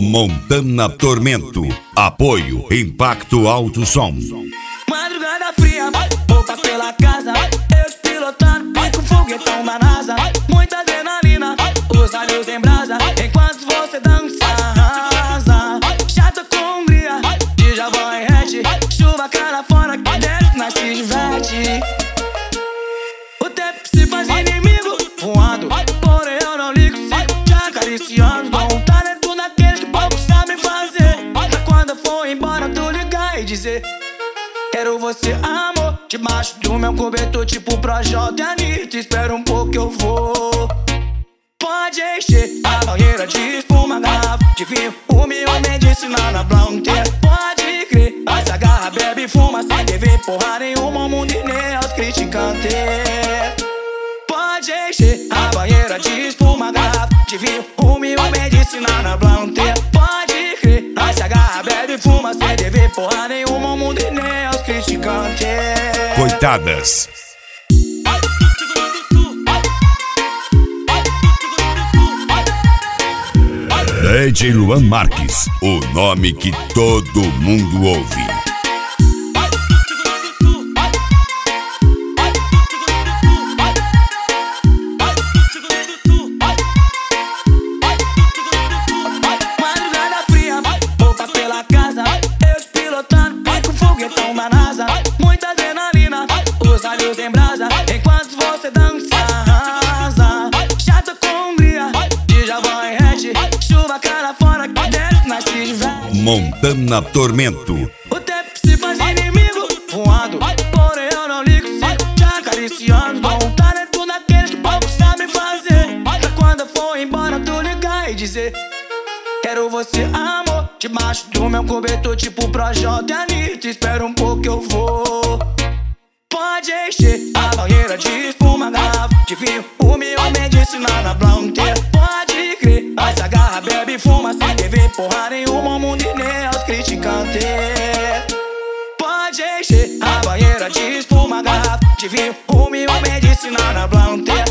Montana Tormento. Apoio Impacto Alto Som. Madrugada fria, roupas pela casa, eu pilotando, pico foguetão da NASA. Muita adrenalina, os olhos em brasa, enquanto você dança, arrasa. Chata com Hungria, de Javão e Hatch, chuva cara fora, que dentro nós se diverte. O tempo se faz inimigo, voando, porém eu não ligo, sigo te acariciando. Dou um talento naqueles que poucos sabem fazer, pra quando eu for embora tu ligar e dizer: quero você, amor, debaixo do meu cobertor, tipo Projota e Anitta. Espera um pouco que eu vou. Pode encher a banheira de espuma, garrafa de vinho, o meu medicinal na fronteira. Pode crer, mas se agarra, bebe, fuma, sem dever porra nenhuma, o mundo e nem aos criticantes. Pode encher a banheira de espuma, garrafa de vinho, o meu medicinal na fronteira. Pode crer, mas se agarra, bebe, fuma, sem dever porra nenhuma, o mundo e nem aos criticantes. Coitadas. DJ Luan Marques, o nome que todo mundo ouve. Madrugada fria, roupas pela casa, eu pilotando, pico foguetão da NASA. Muita adrenalina, os olhos em brasa, enquanto você dança, arrasa. Chata com Hungria, de Javão e Hatch, chuva cara fora, que dentro nós se diverte. Montana Tormento. O tempo se faz inimigo, voando, porém eu não ligo, sigo te acariciando. Dou um talento naqueles que poucos sabem fazer, pra quando eu for embora tu ligar e dizer: quero você, amor, debaixo do meu cobertor, tipo Projota e Anitta. Espera um pouco que eu vou. Pode encher a banheira de espuma, garrafa de vinho, o meu medicinal na fronteira. Pode crer, mas se agarra, bebe, fuma, sem dever porra nenhuma, o mundo e nem aos criticantes. Pode encher a banheira de espuma, garrafa de vinho, o meu medicinal na fronteira.